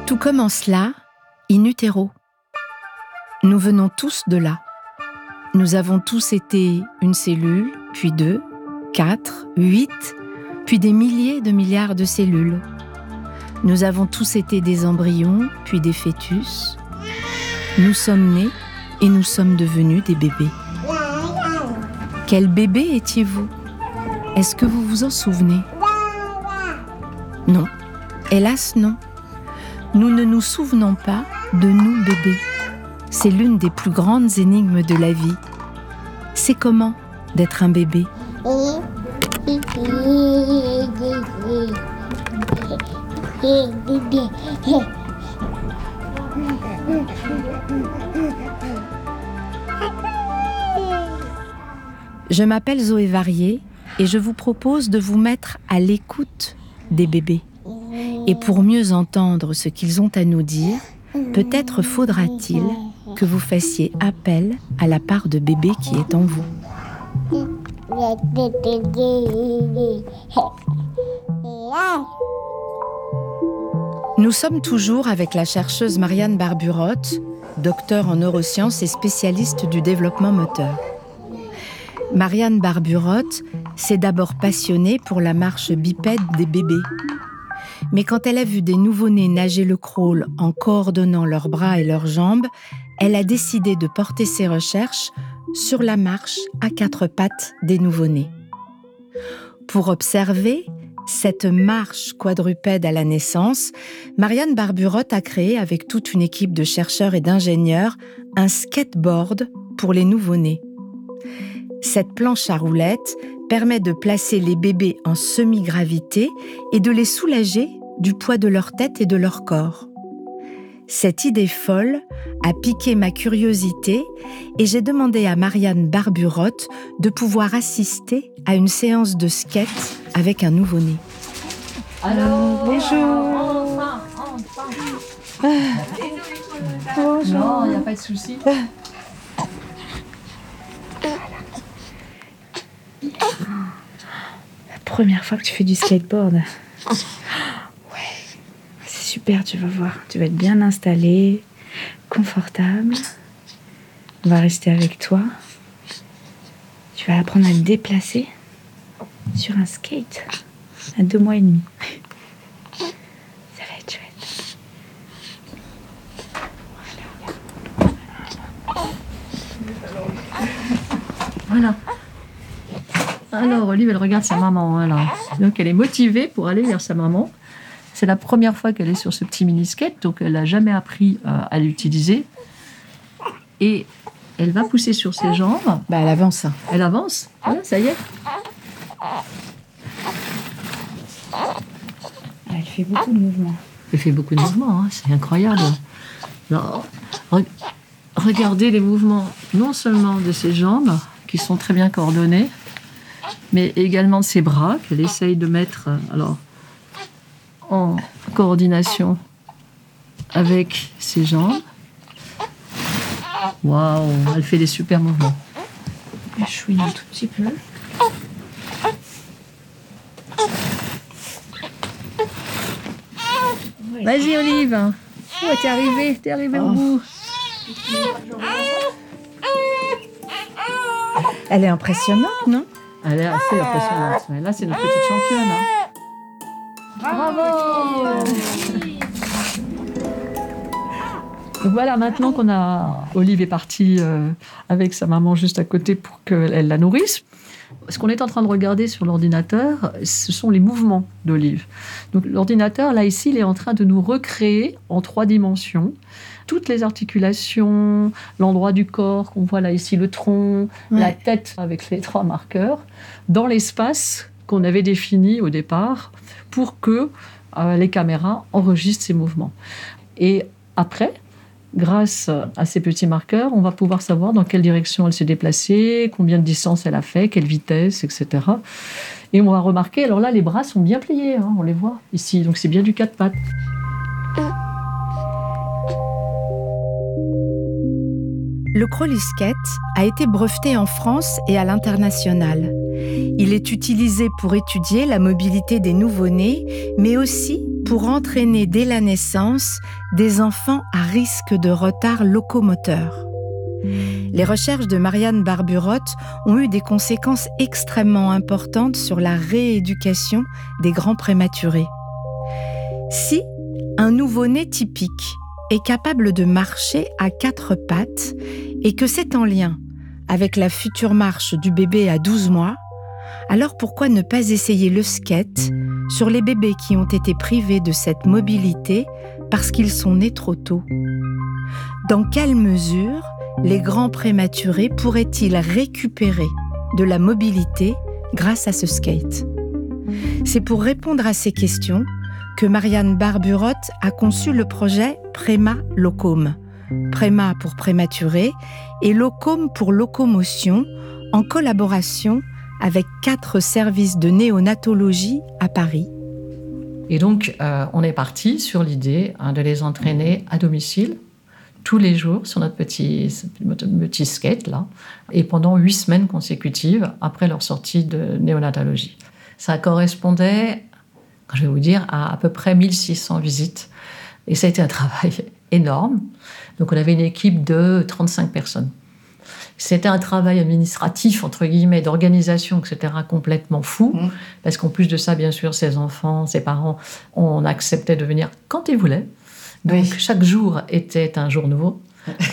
Tout commence là, in utero. Nous venons tous de là. Nous avons tous été une cellule, puis 2, 4, 8, puis des milliers de milliards de cellules. Nous avons tous été des embryons, puis des fœtus. Nous sommes nés et nous sommes devenus des bébés. Quel bébé étiez-vous ? Est-ce que vous vous en souvenez ? Non. Hélas, non. Nous ne nous souvenons pas de nous bébés. C'est l'une des plus grandes énigmes de la vie. C'est comment d'être un bébé ? Je m'appelle Zoé Varier et je vous propose de vous mettre à l'écoute des bébés. Et pour mieux entendre ce qu'ils ont à nous dire, peut-être faudra-t-il que vous fassiez appel à la part de bébé qui est en vous. Nous sommes toujours avec la chercheuse Marianne Barburotte, docteure en neurosciences et spécialiste du développement moteur. Marianne Barburotte s'est d'abord passionnée pour la marche bipède des bébés. Mais quand elle a vu des nouveau-nés nager le crawl en coordonnant leurs bras et leurs jambes, elle a décidé de porter ses recherches sur la marche à 4 pattes des nouveau-nés. Pour observer cette marche quadrupède à la naissance, Marianne Barburotte a créé avec toute une équipe de chercheurs et d'ingénieurs un skateboard pour les nouveau-nés. Cette planche à roulettes permet de placer les bébés en semi-gravité et de les soulager du poids de leur tête et de leur corps. Cette idée folle a piqué ma curiosité et j'ai demandé à Marianne Barburotte de pouvoir assister à une séance de skate avec un nouveau-né. Alors, bonjour. Bonjour. Non, il n'y a pas de souci. La première fois que tu fais du skateboard. Ouais, c'est super, tu vas voir. Tu vas être bien installé, confortable. On va rester avec toi. Tu vas apprendre à te déplacer sur un skate à 2 mois et demi. Ça va être chouette. Voilà. Alors, Olive, elle regarde sa maman. Voilà. Donc, elle est motivée pour aller vers sa maman. C'est la première fois qu'elle est sur ce petit mini-skate, donc elle n'a jamais appris à l'utiliser. Et elle va pousser sur ses jambes. Elle avance. Elle avance. Voilà, ça y est. Elle fait beaucoup de mouvements. Elle fait beaucoup de mouvements, hein. C'est incroyable. Alors, regardez les mouvements, non seulement de ses jambes, qui sont très bien coordonnés, mais également de ses bras, qu'elle essaye de mettre en coordination avec ses jambes. Waouh, elle fait des super mouvements. Je chouine un tout petit peu. Vas-y, Olive. Oh, t'es arrivée au bout. Elle est impressionnante, non ? Elle est assez impressionnante. Mais là, c'est notre petite championne. Hein. Bravo. Donc voilà, maintenant Olive est partie avec sa maman juste à côté pour qu'elle la nourrice. Ce qu'on est en train de regarder sur l'ordinateur, ce sont les mouvements d'Olive. Donc l'ordinateur, là, ici, il est en train de nous recréer en 3 dimensions toutes les articulations, l'endroit du corps qu'on voit là, ici, le tronc, la tête avec les 3 marqueurs, dans l'espace qu'on avait défini au départ pour que les caméras enregistrent ces mouvements. Et après, grâce à ces petits marqueurs, on va pouvoir savoir dans quelle direction elle s'est déplacée, combien de distance elle a fait, quelle vitesse, etc. Et on va remarquer, alors là, les bras sont bien pliés, hein, on les voit ici, donc c'est bien du 4 pattes. Le crawly-skate a été breveté en France et à l'international. Il est utilisé pour étudier la mobilité des nouveau-nés, mais aussi pour entraîner dès la naissance des enfants à risque de retard locomoteur. Les recherches de Marianne Barburotte ont eu des conséquences extrêmement importantes sur la rééducation des grands prématurés. Si un nouveau-né typique est capable de marcher à 4 pattes et que c'est en lien avec la future marche du bébé à 12 mois, alors pourquoi ne pas essayer le skate sur les bébés qui ont été privés de cette mobilité parce qu'ils sont nés trop tôt ? Dans quelle mesure les grands prématurés pourraient-ils récupérer de la mobilité grâce à ce skate ? C'est pour répondre à ces questions que Marianne Barburotte a conçu le projet Préma Locome. Préma pour prématuré et Locome pour locomotion, en collaboration avec 4 services de néonatologie à Paris. Et donc, on est parti sur l'idée de les entraîner à domicile, tous les jours, sur notre petit skate, là, et pendant 8 semaines consécutives après leur sortie de néonatologie. Ça correspondait, je vais vous dire, à peu près 1600 visites. Et ça a été un travail énorme. Donc, on avait une équipe de 35 personnes. C'était un travail administratif, entre guillemets, d'organisation, etc., complètement fou. Parce qu'en plus de ça, bien sûr, ces enfants, ces parents, on acceptait de venir quand ils voulaient. Donc, chaque jour était un jour nouveau.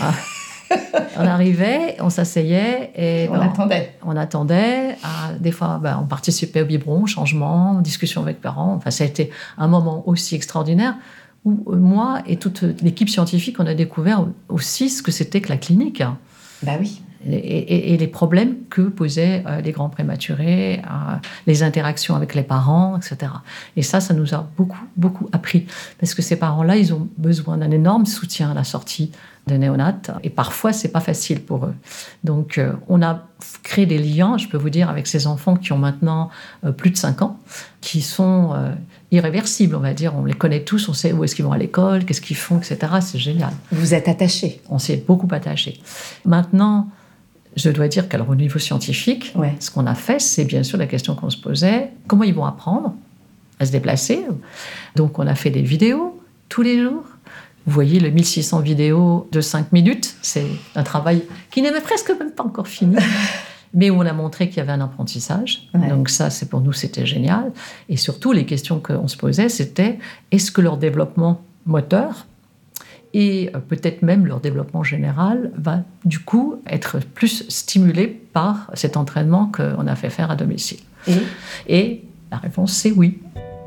On arrivait, on s'asseyait et on attendait. Des fois, on participait au biberon, au changement, aux discussions avec parents. Enfin, ça a été un moment aussi extraordinaire où moi et toute l'équipe scientifique, on a découvert aussi ce que c'était que la clinique. Bah oui. Et les problèmes que posaient les grands prématurés, les interactions avec les parents, etc. Et ça nous a beaucoup, beaucoup appris. Parce que ces parents-là, ils ont besoin d'un énorme soutien à la sortie de néonat. Et parfois, c'est pas facile pour eux. Donc, on a créé des liens, je peux vous dire, avec ces enfants qui ont maintenant plus de 5 ans, qui sont irréversibles, on va dire. On les connaît tous, on sait où est-ce qu'ils vont à l'école, qu'est-ce qu'ils font, etc. C'est génial. Vous êtes attachés. On s'est beaucoup attachés. Maintenant, je dois dire qu'au niveau scientifique, ce qu'on a fait, c'est bien sûr la question qu'on se posait, comment ils vont apprendre à se déplacer. Donc, on a fait des vidéos tous les jours. Vous voyez, les 1600 vidéos de 5 minutes, c'est un travail qui n'est presque même pas encore fini, mais où on a montré qu'il y avait un apprentissage. Donc ça, pour nous, c'était génial. Et surtout, les questions qu'on se posait, c'était est-ce que leur développement moteur et peut-être même leur développement général va du coup être plus stimulé par cet entraînement qu'on a fait faire à domicile. Et la réponse, c'est oui.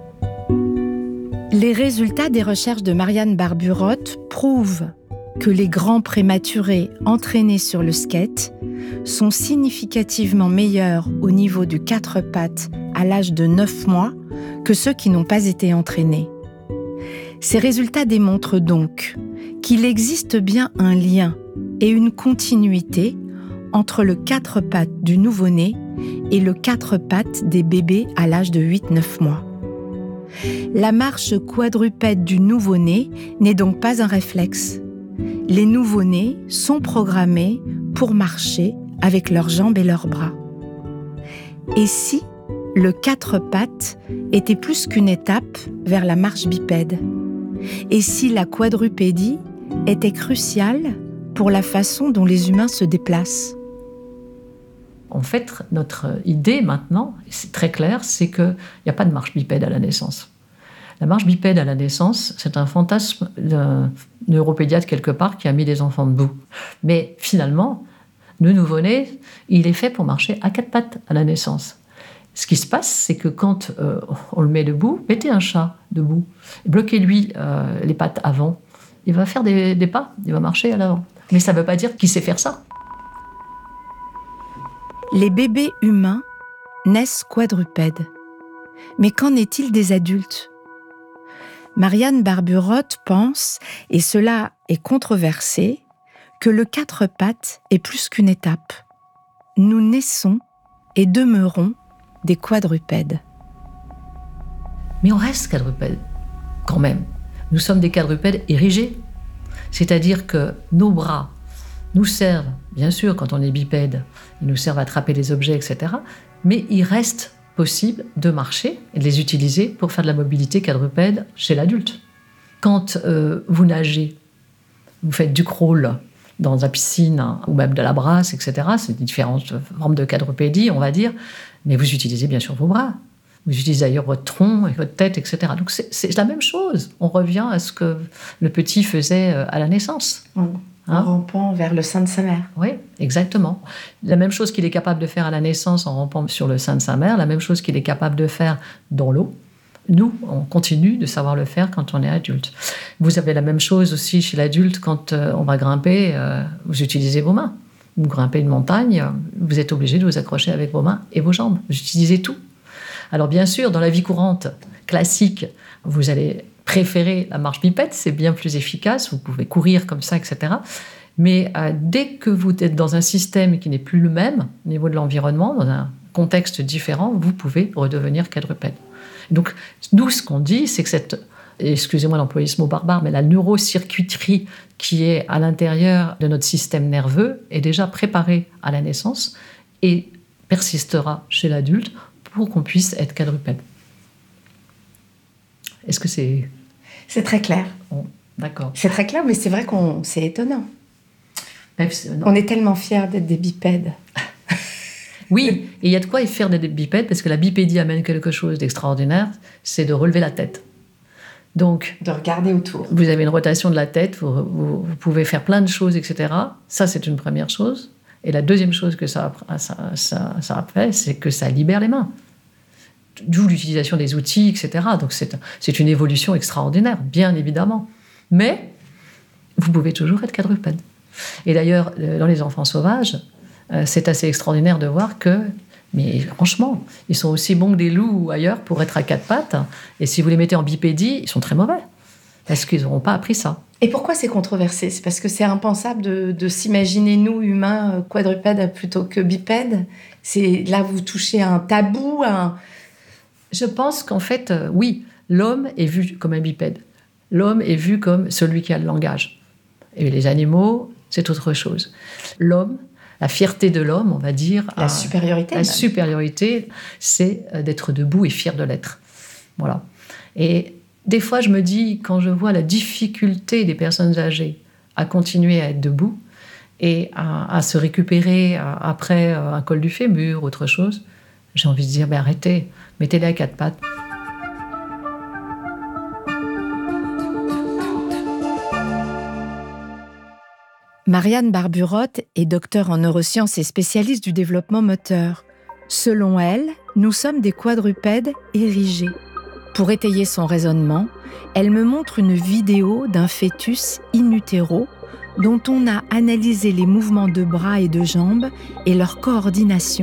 Les résultats des recherches de Marianne Barburotte prouvent que les grands prématurés entraînés sur le skate sont significativement meilleurs au niveau du 4 pattes à l'âge de 9 mois que ceux qui n'ont pas été entraînés. Ces résultats démontrent donc qu'il existe bien un lien et une continuité entre le 4 pattes du nouveau-né et le 4 pattes des bébés à l'âge de 8-9 mois. La marche quadrupède du nouveau-né n'est donc pas un réflexe. Les nouveau-nés sont programmés pour marcher avec leurs jambes et leurs bras. Et si le 4 pattes était plus qu'une étape vers la marche bipède ? Et si la quadrupédie était cruciale pour la façon dont les humains se déplacent ? En fait, notre idée maintenant, c'est très clair, c'est qu'il n'y a pas de marche bipède à la naissance. La marche bipède à la naissance, c'est un fantasme d'un neuropédiatre quelque part qui a mis des enfants debout. Mais finalement, le nouveau-né, il est fait pour marcher à 4 pattes à la naissance. Ce qui se passe, c'est que quand on le met debout, mettez un chat debout, bloquez-lui les pattes avant, il va faire des pas, il va marcher à l'avant. Mais ça ne veut pas dire qu'il sait faire ça. Les bébés humains naissent quadrupèdes. Mais qu'en est-il des adultes ? Marianne Barburotte pense, et cela est controversé, que le 4 pattes est plus qu'une étape. Nous naissons et demeurons des quadrupèdes. Mais on reste quadrupèdes, quand même. Nous sommes des quadrupèdes érigés. C'est-à-dire que nos bras nous servent, bien sûr, quand on est bipède, ils nous servent à attraper les objets, etc. Mais ils restent possible de marcher et de les utiliser pour faire de la mobilité quadrupède chez l'adulte. Quand vous nagez, vous faites du crawl dans la piscine ou même de la brasse, etc. C'est différentes formes de quadrupédie, on va dire. Mais vous utilisez bien sûr vos bras. Vous utilisez d'ailleurs votre tronc et votre tête, etc. Donc c'est la même chose. On revient à ce que le petit faisait à la naissance. En rampant vers le sein de sa mère. Oui, exactement. La même chose qu'il est capable de faire à la naissance en rampant sur le sein de sa mère, la même chose qu'il est capable de faire dans l'eau. Nous, on continue de savoir le faire quand on est adulte. Vous avez la même chose aussi chez l'adulte quand on va grimper, vous utilisez vos mains. Vous grimpez une montagne, vous êtes obligé de vous accrocher avec vos mains et vos jambes. Vous utilisez tout. Alors bien sûr, dans la vie courante, classique, vous allez préférer la marche bipède, c'est bien plus efficace, vous pouvez courir comme ça, etc. Mais dès que vous êtes dans un système qui n'est plus le même, au niveau de l'environnement, dans un contexte différent, vous pouvez redevenir quadrupède. Donc, nous, ce qu'on dit, c'est que cette, excusez-moi d'employer ce mot barbare, mais la neurocircuiterie qui est à l'intérieur de notre système nerveux est déjà préparée à la naissance et persistera chez l'adulte pour qu'on puisse être quadrupède. Est-ce que c'est... C'est très clair. Bon, d'accord. C'est très clair, mais c'est vrai c'est étonnant. Bref, On est tellement fiers d'être des bipèdes. Oui, et il y a de quoi faire des bipèdes, parce que la bipédie amène quelque chose d'extraordinaire, c'est de relever la tête. Donc, de regarder autour. Vous avez une rotation de la tête, vous pouvez faire plein de choses, etc. Ça, c'est une première chose. Et la deuxième chose que ça a fait, c'est que ça libère les mains. D'où l'utilisation des outils, etc. Donc, c'est une évolution extraordinaire, bien évidemment. Mais vous pouvez toujours être quadrupède. Et d'ailleurs, dans les enfants sauvages, c'est assez extraordinaire de voir que, mais franchement, ils sont aussi bons que des loups ou ailleurs pour être à quatre pattes. Et si vous les mettez en bipédie, ils sont très mauvais. Parce qu'ils n'auront pas appris ça. Et pourquoi c'est controversé ? C'est parce que c'est impensable de s'imaginer, nous, humains, quadrupèdes plutôt que bipèdes. Là, vous touchez à un tabou, Je pense qu'en fait, oui, l'homme est vu comme un bipède. L'homme est vu comme celui qui a le langage. Et les animaux, c'est autre chose. L'homme, la fierté de l'homme, on va dire... La supériorité. La supériorité, c'est d'être debout et fier de l'être. Voilà. Et des fois, je me dis, quand je vois la difficulté des personnes âgées à continuer à être debout et à se récupérer après un col du fémur, autre chose, j'ai envie de dire, arrêtez, mettez-les à quatre pattes. Marianne Barburotte est docteure en neurosciences et spécialiste du développement moteur. Selon elle, nous sommes des quadrupèdes érigés. Pour étayer son raisonnement, elle me montre une vidéo d'un fœtus in utero dont on a analysé les mouvements de bras et de jambes et leur coordination.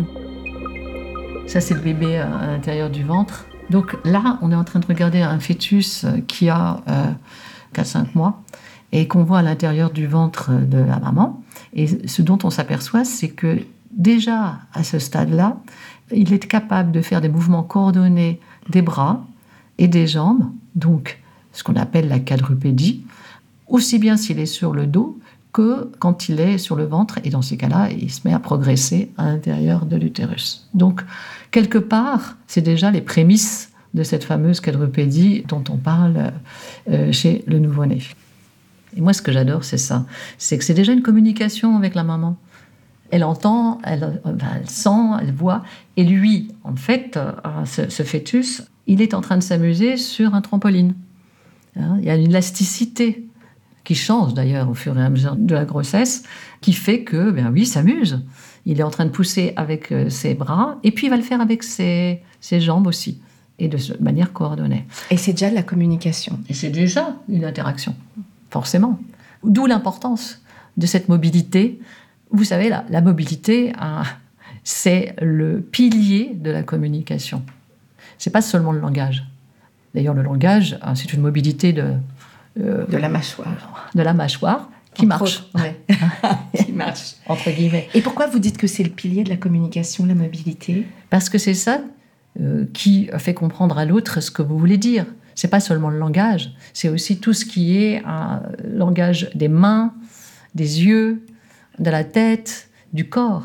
Ça, c'est le bébé à l'intérieur du ventre. Donc là, on est en train de regarder un fœtus qui a 4-5 mois et qu'on voit à l'intérieur du ventre de la maman. Et ce dont on s'aperçoit, c'est que déjà à ce stade-là, il est capable de faire des mouvements coordonnés des bras et des jambes, donc ce qu'on appelle la quadrupédie, aussi bien s'il est sur le dos que quand il est sur le ventre. Et dans ces cas-là, il se met à progresser à l'intérieur de l'utérus. Donc, quelque part, c'est déjà les prémices de cette fameuse quadrupédie dont on parle chez le nouveau-né. Et moi, ce que j'adore, c'est ça. C'est que c'est déjà une communication avec la maman. Elle entend, elle sent, elle voit. Et lui, en fait, ce fœtus, il est en train de s'amuser sur un trampoline. Il y a une élasticité qui change d'ailleurs au fur et à mesure de la grossesse, qui fait que, oui, il s'amuse. Il est en train de pousser avec ses bras, et puis il va le faire avec ses jambes aussi, et de manière coordonnée. Et c'est déjà de la communication. Et c'est déjà une interaction, forcément. D'où l'importance de cette mobilité. Vous savez, la mobilité, c'est le pilier de la communication. C'est pas seulement le langage. D'ailleurs, le langage, c'est une mobilité de la mâchoire. De la mâchoire qui marche. Ouais. Qui marche. Entre guillemets. Et pourquoi vous dites que c'est le pilier de la communication, la mobilité ? Parce que c'est ça qui fait comprendre à l'autre ce que vous voulez dire. C'est pas seulement le langage, c'est aussi tout ce qui est un langage des mains, des yeux, de la tête, du corps.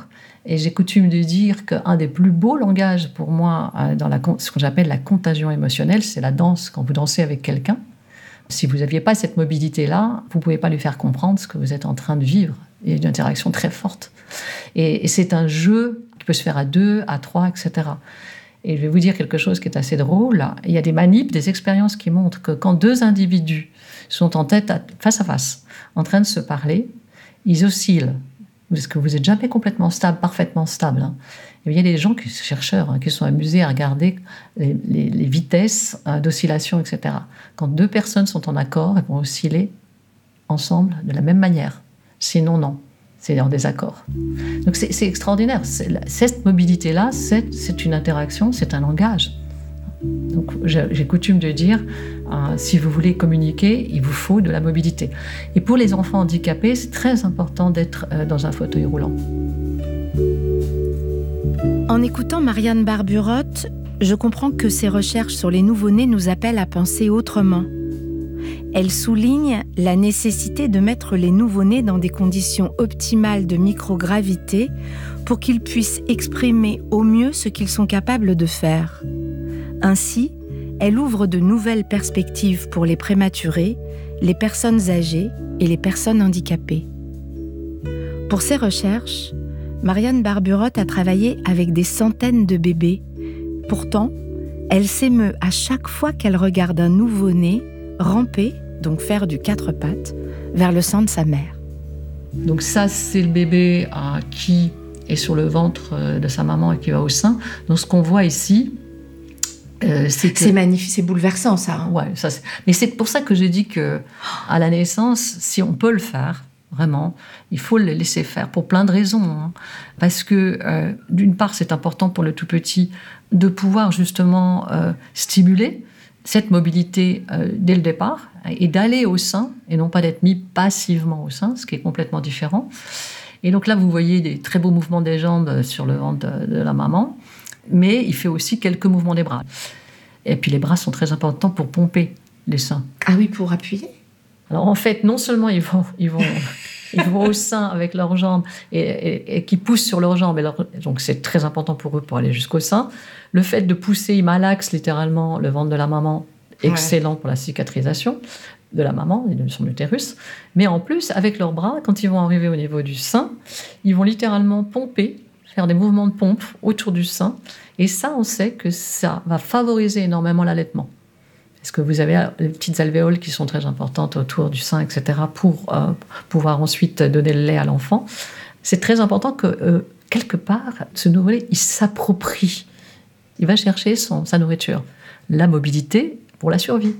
Et j'ai coutume de dire qu'un des plus beaux langages pour moi, dans ce que j'appelle la contagion émotionnelle, c'est la danse. Quand vous dansez avec quelqu'un, si vous n'aviez pas cette mobilité-là, vous ne pouvez pas lui faire comprendre ce que vous êtes en train de vivre. Il y a une interaction très forte. Et c'est un jeu qui peut se faire à 2, à 3, etc. Et je vais vous dire quelque chose qui est assez drôle. Il y a des manips, des expériences qui montrent que quand 2 individus sont en tête, face à face, en train de se parler, ils oscillent. Parce que vous n'êtes jamais complètement stable, parfaitement stable. Et il y a des gens, chercheurs, qui sont amusés à regarder les vitesses d'oscillation, etc. Quand 2 personnes sont en accord, elles vont osciller ensemble de la même manière. Sinon, non. C'est en désaccord. Donc c'est extraordinaire. Cette mobilité-là, c'est une interaction, c'est un langage. Donc j'ai coutume de dire, si vous voulez communiquer, il vous faut de la mobilité. Et pour les enfants handicapés, c'est très important d'être dans un fauteuil roulant. En écoutant Marianne Barburotte, je comprends que ses recherches sur les nouveau-nés nous appellent à penser autrement. Elle souligne la nécessité de mettre les nouveau-nés dans des conditions optimales de microgravité pour qu'ils puissent exprimer au mieux ce qu'ils sont capables de faire. Ainsi, elle ouvre de nouvelles perspectives pour les prématurés, les personnes âgées et les personnes handicapées. Pour ses recherches, Marianne Barburotte a travaillé avec des centaines de bébés. Pourtant, elle s'émeut à chaque fois qu'elle regarde un nouveau-né ramper, donc faire du 4 pattes, vers le sein de sa mère. Donc ça, c'est le bébé qui est sur le ventre de sa maman et qui va au sein. Donc ce qu'on voit ici, c'est magnifique, c'est bouleversant ça. Ouais, mais c'est pour ça que j'ai dit que à la naissance, si on peut le faire, vraiment, il faut le laisser faire pour plein de raisons. Parce que d'une part, c'est important pour le tout petit de pouvoir justement stimuler cette mobilité dès le départ et d'aller au sein et non pas d'être mis passivement au sein, ce qui est complètement différent. Et donc là, vous voyez des très beaux mouvements des jambes sur le ventre de la maman, mais il fait aussi quelques mouvements des bras. Et puis les bras sont très importants pour pomper les seins. Ah oui, pour appuyer. Alors en fait, non seulement ils vont au sein avec leurs jambes et qui poussent sur leurs jambes, donc c'est très important pour eux pour aller jusqu'au sein. Le fait de pousser, ils malaxent littéralement le ventre de la maman, excellent pour la cicatrisation de la maman et de son utérus. Mais en plus, avec leurs bras, quand ils vont arriver au niveau du sein, ils vont littéralement pomper, faire des mouvements de pompe autour du sein. Et ça, on sait que ça va favoriser énormément l'allaitement. Parce que vous avez les petites alvéoles qui sont très importantes autour du sein, etc., pour pouvoir ensuite donner le lait à l'enfant. C'est très important que, quelque part, ce nouveau-né, il s'approprie. Il va chercher sa nourriture. La mobilité pour la survie.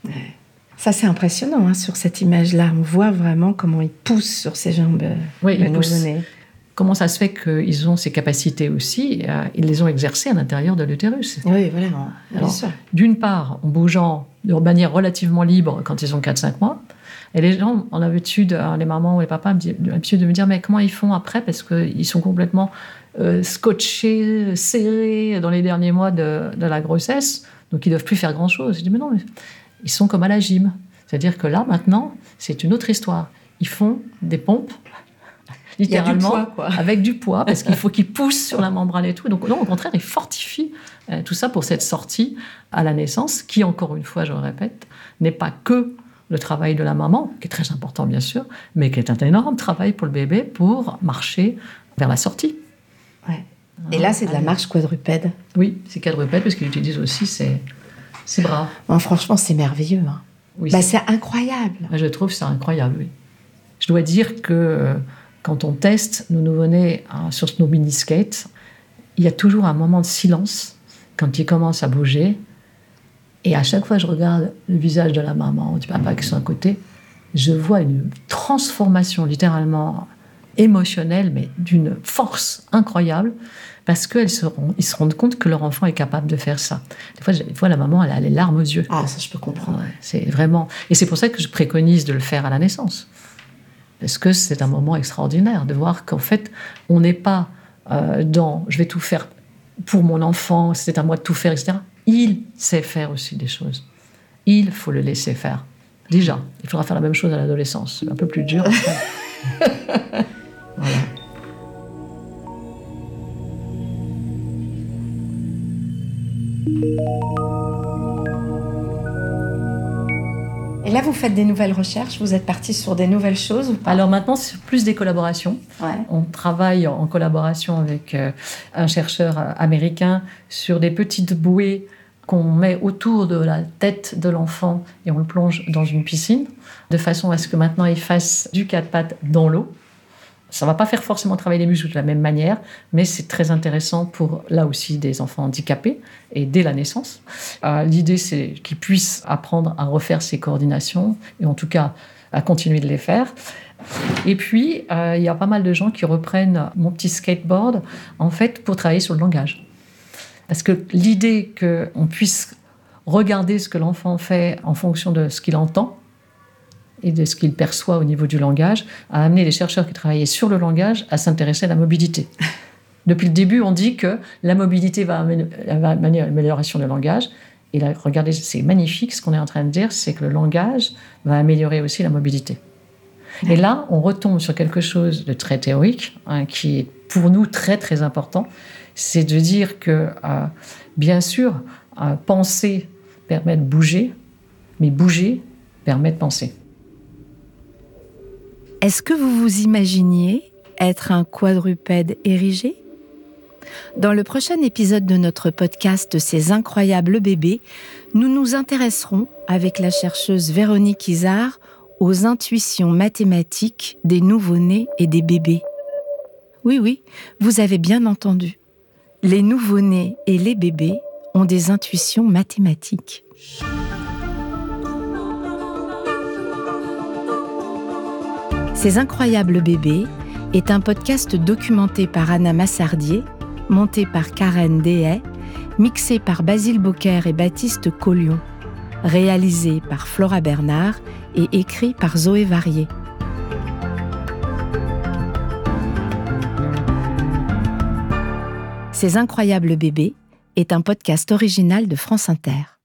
Ça, c'est impressionnant, sur cette image-là. On voit vraiment comment il pousse sur ses jambes, le nouveau-né. Comment ça se fait qu'ils ont ces capacités aussi, ils les ont exercées à l'intérieur de l'utérus. Oui, voilà. Alors, d'une part, en bougeant de manière relativement libre quand ils ont 4-5 mois, et les gens ont l'habitude, les mamans ou les papas ont l'habitude de me dire mais comment ils font après parce qu'ils sont complètement scotchés, serrés dans les derniers mois de la grossesse, donc ils ne doivent plus faire grand-chose. Je dis mais non, mais ils sont comme à la gym. C'est-à-dire que là, maintenant, c'est une autre histoire. Ils font des pompes, littéralement, avec du poids, parce qu'il faut qu'ils poussent sur la membrane et tout. Donc non, au contraire, ils fortifient tout ça pour cette sortie à la naissance, qui, encore une fois, je le répète, n'est pas que le travail de la maman, qui est très important, bien sûr, mais qui est un énorme travail pour le bébé pour marcher vers la sortie. Ouais. Et là, c'est de la marche quadrupède. Oui, c'est quadrupède, parce qu'ils utilisent aussi ses bras. Franchement, c'est merveilleux. Oui, c'est incroyable. Je trouve que c'est incroyable, oui. Je dois dire que quand on teste nos nouveau-nés sur nos mini-skates, il y a toujours un moment de silence quand ils commencent à bouger. Et à chaque fois, je regarde le visage de la maman ou du papa qui sont à côté, je vois une transformation littéralement émotionnelle, mais d'une force incroyable, parce qu'ils se rendent compte que leur enfant est capable de faire ça. Des fois la maman, elle a les larmes aux yeux. Ah, ça, je peux comprendre. Ouais, c'est vraiment... Et c'est pour ça que je préconise de le faire à la naissance. Parce que c'est un moment extraordinaire de voir qu'en fait, on n'est pas dans « je vais tout faire pour mon enfant, c'est à moi de tout faire », etc. Il sait faire aussi des choses. Il faut le laisser faire. Déjà, il faudra faire la même chose à l'adolescence. C'est un peu plus dur. Voilà. Et là, vous faites des nouvelles recherches, vous êtes parti sur des nouvelles choses ou pas? Alors maintenant, c'est plus des collaborations. Ouais. On travaille en collaboration avec un chercheur américain sur des petites bouées qu'on met autour de la tête de l'enfant et on le plonge dans une piscine, de façon à ce que maintenant il fasse du 4 pattes dans l'eau. Ça ne va pas faire forcément travailler les muscles de la même manière, mais c'est très intéressant pour, là aussi, des enfants handicapés, et dès la naissance. L'idée, c'est qu'ils puissent apprendre à refaire ces coordinations, et en tout cas, à continuer de les faire. Et puis, il y a pas mal de gens qui reprennent mon petit skateboard, en fait, pour travailler sur le langage. Parce que l'idée qu'on puisse regarder ce que l'enfant fait en fonction de ce qu'il entend, et de ce qu'il perçoit au niveau du langage, a amené les chercheurs qui travaillaient sur le langage à s'intéresser à la mobilité. Depuis le début, on dit que la mobilité va amener l'amélioration du langage. Et là, regardez, c'est magnifique. Ce qu'on est en train de dire, c'est que le langage va améliorer aussi la mobilité. Et là, on retombe sur quelque chose de très théorique, qui est pour nous très, très important. C'est de dire que, bien sûr, penser permet de bouger, mais bouger permet de penser. Est-ce que vous vous imaginiez être un quadrupède érigé ? Dans le prochain épisode de notre podcast « Ces incroyables bébés », nous nous intéresserons, avec la chercheuse Véronique Izard, aux intuitions mathématiques des nouveau-nés et des bébés. Oui, vous avez bien entendu. Les nouveau-nés et les bébés ont des intuitions mathématiques. Ces incroyables bébés est un podcast documenté par Anna Massardier, monté par Karen Dehay, mixé par Basile Bocquer et Baptiste Collion, réalisé par Flora Bernard et écrit par Zoé Varier. Ces incroyables bébés est un podcast original de France Inter.